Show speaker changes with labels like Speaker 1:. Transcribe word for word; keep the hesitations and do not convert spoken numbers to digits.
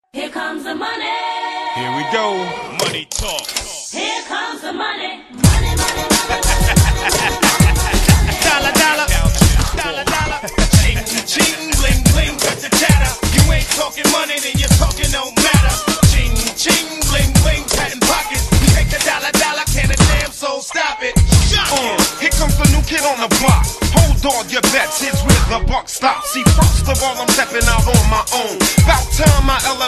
Speaker 1: Here comes the money.
Speaker 2: Here we go.
Speaker 3: Money talk.
Speaker 1: Here comes the money. Money, money, money, money.
Speaker 3: Dollar, dollar. Dollar, dollar. Ching, ching, bling, bling, cut the chatter. You ain't talking money, then you're talking no matter. Ching, ching, bling, bling, patent pockets. You take the dollar, dollar, can a damn soul stop it.
Speaker 2: Uh, here comes the new kid on the block. Hold all your bets, here's where the buck stops. See, first of all, I'm stepping out on my own. About time I elevate.